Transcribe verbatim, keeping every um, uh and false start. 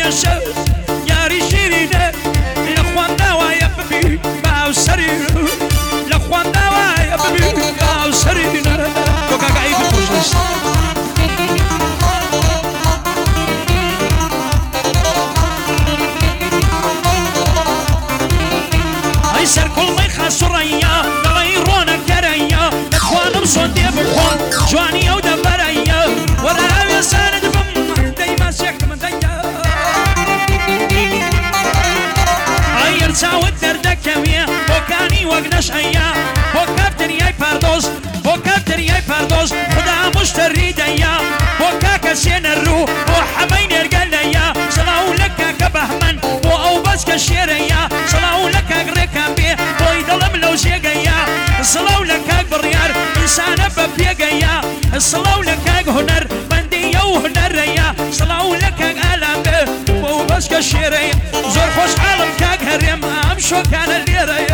نشە یاری شیرینە لە خوانداوایە ببی باو سەرینە لە خوانداوایە ببی باو سەرینە تۆ کاکایی بپۆشنیست ئەی سەرکۆڵمەی خاسوڕەیە دەڵی ڕۆنەکەرەیە دەتوانم سۆندێ بخۆم جوانی ئەو دەبەرەیە وەرەراوێ سانت بم دەیما سێکتمە دەیە ئەیر چاوت دەردەکەوێ بۆکانی وەک نەشەیە بۆ کافتریای پاردۆز بۆ کافتریای پاردۆز خدا مشتەری دەیە بۆ کاکە سێنە ڕوو بۆ حەمەی نێرگەلەیە سەڵاو لە کاکە بەهمەن بۆ ئەو بەچکە شێرەیە سەڵاو لە کاک ڕێکان بێ بۆی دڵم لەو جێگەیە سڵاو لە کاک بڕیار ئینسانە بە پێگەیە سڵاو لە کاک هونەر بەندیە و هونەرەیە سڵاو لە کاک ئالام بێ بۆ بەچکە شێرەیە زۆر خۆشحاڵم کاک هەرێم ئەم شۆکانە لێرەیە